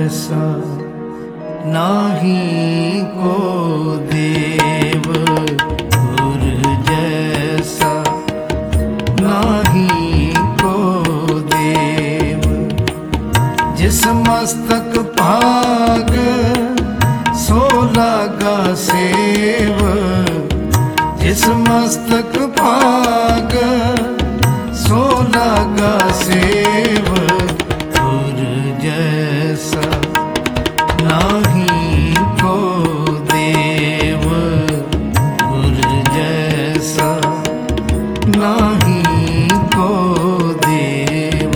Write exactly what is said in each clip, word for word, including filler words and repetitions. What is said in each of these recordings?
जैसा नाही को देव, गुर जैसा नाही को देव। जिस मस्तक भाग सो लागा सेव, जिस मस्तक भाग सो लागा सेव। गुर जैसा नाही को देव, गुर जैसा नाही को देव।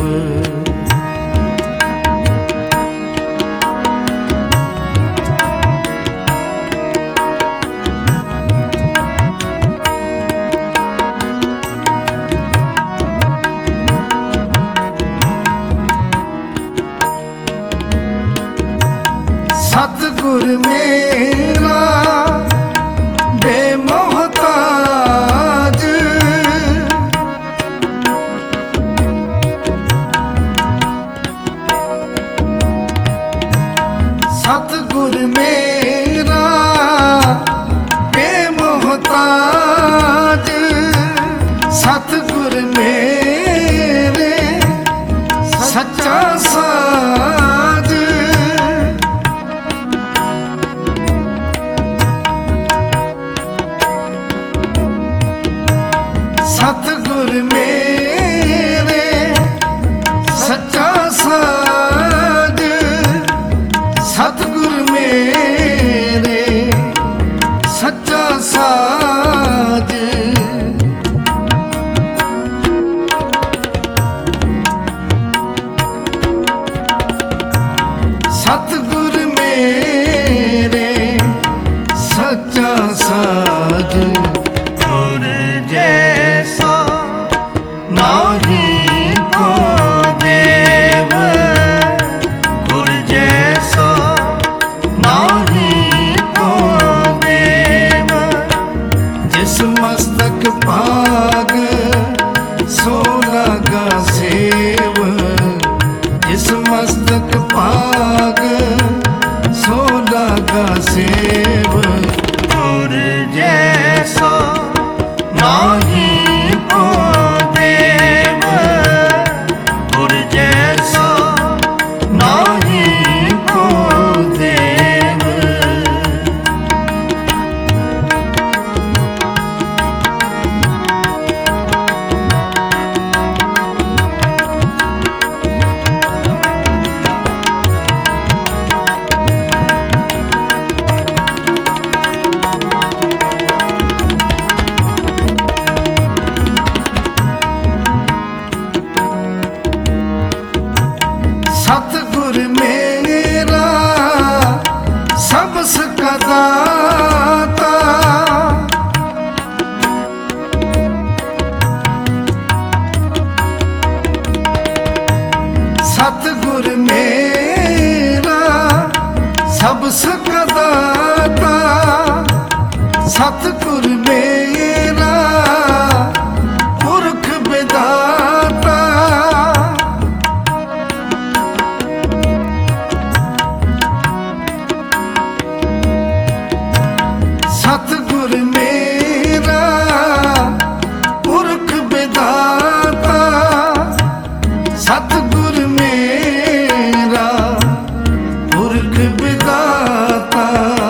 सतगुर मेरा बेमोहताज, सतगुर मेरा बेमोहताज। सतगुर मेरे सच्चा साज, सतगुर मेरे सच्चा साज। सतगुर मेरे सच्चा साज। सतगुर मेरे सच्चा साज। गुर जैसा नाही को देव, गुर जैसा नाही को देव। जिस मस्तक भाग सो लागा सेव, जिस मस्तक भाग सो लागा सेव। गुर जैसा नाही को देव, गुर जैसा नाही को देव। सतगुर मेरा सबस का दाता, सतगुर मेरा सबस का दाता। सतगुर मेरा पुरख विधाता। सतगुर मेरा पुरख विधाता। सतगुर मेरा पुरख विधाता।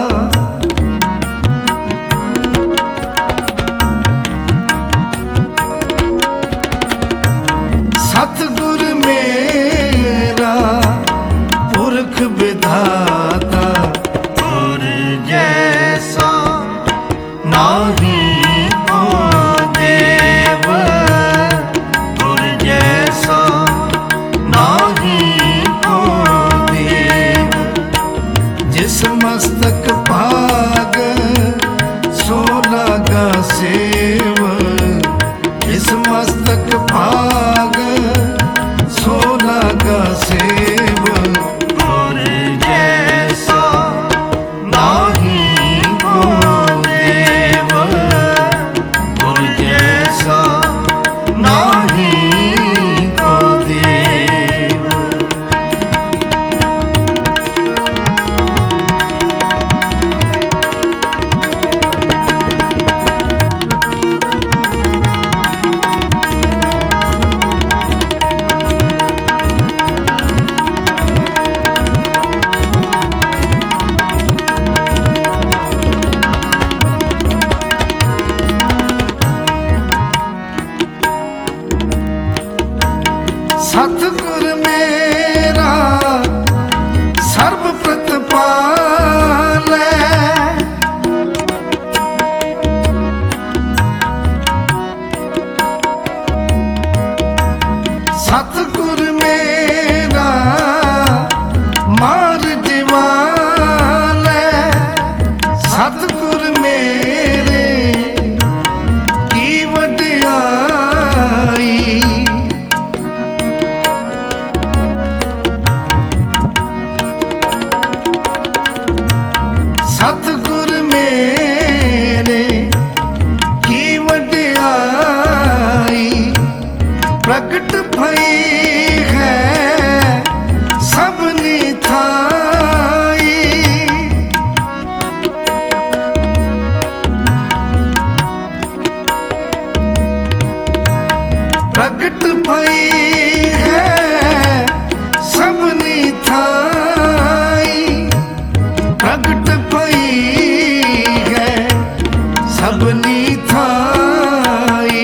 सतगुर मेरा पुरख विधाता। गुर जैसा नाही को देव, गुर जैसा नाही को देव। जिस मस्तक भाग सो लागा सेव, जिस मस्तक भाग सो लागा सेव। गुर जैसा नाही को देव, गुर जैसा नाही को देव। ਸਤਿਗੁਰ ਮੇਰੇ ਕੀ ਵਡਿਆਈ, ਸਤਿਗੁਰ ਮੇਰੇ ਕੀ ਵਡਿਆਈ, ਪ੍ਰਗਟ ਭਈ ਹੈ ਸਭਨੀ ਥਾਈ। ਪ੍ਰਗਟ ਭਈ ਹੈ ਸਭਨੀ ਥਾਈ, ਪ੍ਰਗਟ ਭਈ ਹੈ ਸਭਨੀ ਥਾਈ।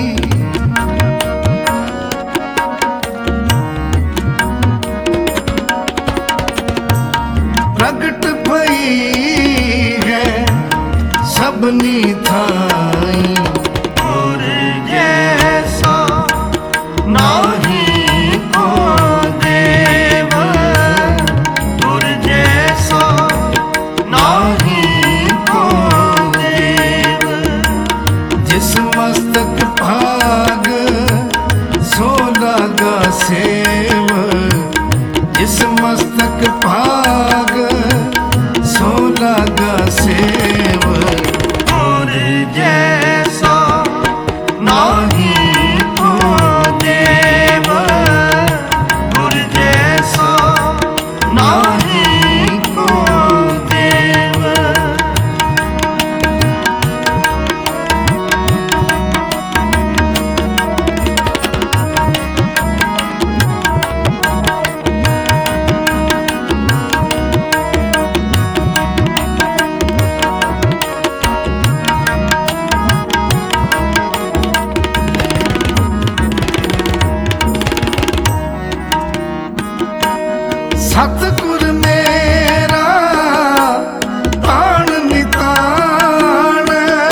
ਪ੍ਰਗਟ ਭਈ ਹੈ ਸਭਨੀ ਥਾਈ, ਗੁਰ ਜੈਸਾ ਨਾਹੀ ਕੋ ਦੇਵ, ਗੁਰ ਜੈਸਾ ਨਾਹੀ ਕੋ ਦੇਵ। ਜਿਸ ਮਸਤਕ ਭਾਗ ਸੋ ਲਾਗਾ ਸੇਵ, ਜਿਸ ਮਸਤਕ ਭਾਗ ਸੋ ਲਾਗਾ ਸੇਵ, ਗੁਰ ਜੈਸਾ ਨਾਹੀ ਕੋ ਦੇਵ, ਗੁਰ ਜੈਸਾ ਨਾਹੀ ਕੋ ਦੇਵ। ਸਤਿਗੁਰ ਮੇਰਾ ਤਾਣ ਨਿਤਾਣ,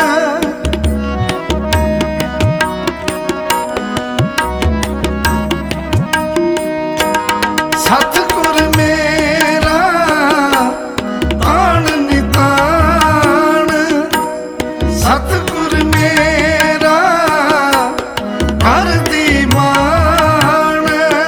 ਸਤਿਗੁਰ ਮੇਰਾ ਤਾਣ ਨਿਤਾਣ, ਸਤਿਗੁਰ ਮੇਰਾ ਹਰ ਦੀ ਮਾਣ।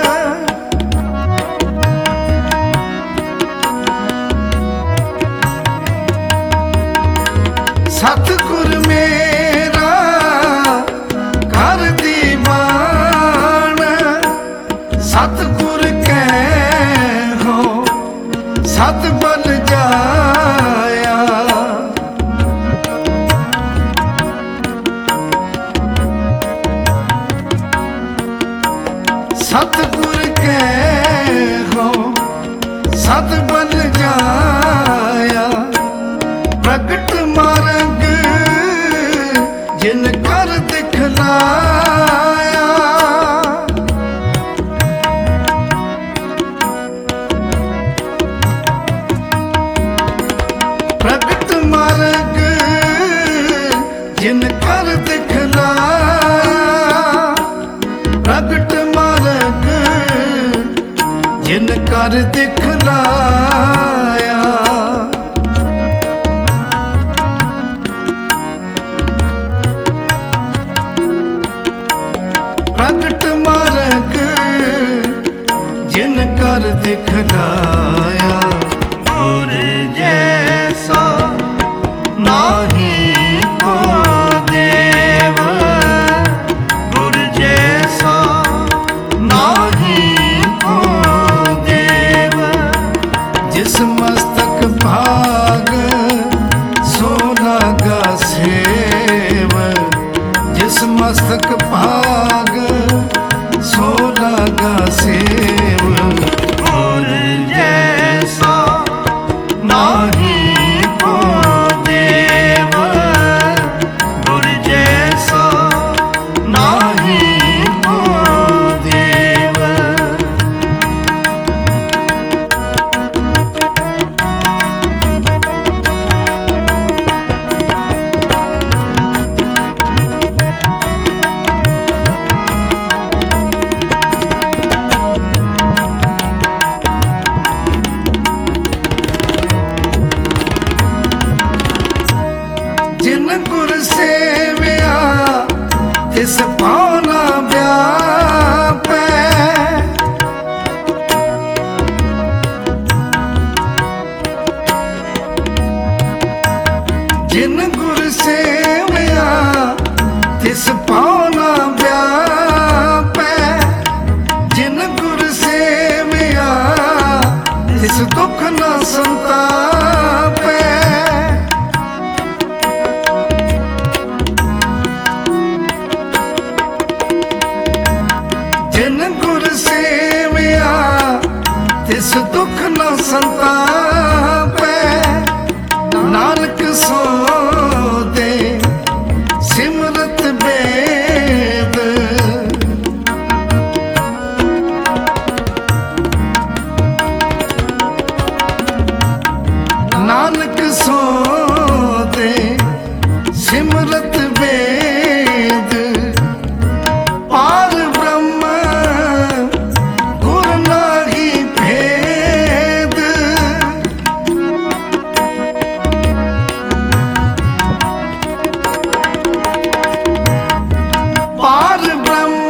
ਸਤਿਗੁਰ ਮੇਰਾ ਘਰ ਦੀਵਾਨ, ਸਤਿਗੁਰ ਕਹਿ ਹੋ ਸਤ ਬਲ ਜਾਇਆ। ਸਤਿਗੁਰ ਕਹਿ ਹੋ ਸਤ ਬਲ ਜਾਇਆ, ਪ੍ਰਗਟ ਮਾਰਗ ਜਿਨ ਕਰ ਦਿਖਲਾਇਆ। ਪ੍ਰਗਟ ਮਾਰਗ ਜਿਨ ਕਰ ਦਿਖਲਾਇਆ, ਪ੍ਰਗਟ ਮਾਰਗ ਜਿਨ ਕਰ ਦਿਖਲਾਇਆ। ਪ੍ਰਗਟ ਮਾਰਗ ਜਿਨ ਕਰ ਦਿਖਲਾਇਆ, ਗੁਰ ਜੈਸਾ ਨਾਹੀ ਕੋ ਦੇਵ, ਗੁਰ ਜੈਸਾ ਨਾਹੀ ਕੋ ਦੇਵ। ਜਿਸ ਤਿਸ ਪਾਉਣਾ ਵਿਆਪੈ। ਜਿਨ ਗੁਰ ਸੇਵਿਆ ਤਿਸ ਪਾਉਣਾ ਵਿਆਪੈ। ਜਿਨ ਗੁਰ ਸੇਵਿਆ ਤਿਸ ਦੁਖ ਨ ਸੰਤਾਪੈ। ਜਿਨ ਗੁਰ ਸੇਵਿਆ ਤਿਸ ਦੁਖ ਨ ਸੰਤਾਪੈ। ਨਾਨਕ ਸੋ ਦੇ ਸਿਮਰਤ ਬੇਦ। ਨਾਨਕ ਸੋ ਦੇ ਸਿਮਰਤ ਬੇਦ। ਪਾਰ ਬ੍ਰਹਮ ਗੁਰ ਨਾਹੀ ਭੇਦ। ਪਾਰ ਬ੍ਰਹਮ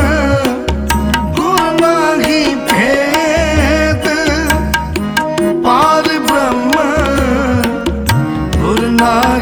ਗੁਰ ਨਾਹੀ ਭੇਦ। ਪਾਰ ਬ੍ਰਹਮ ਗੁਰ ਨਾਹੀ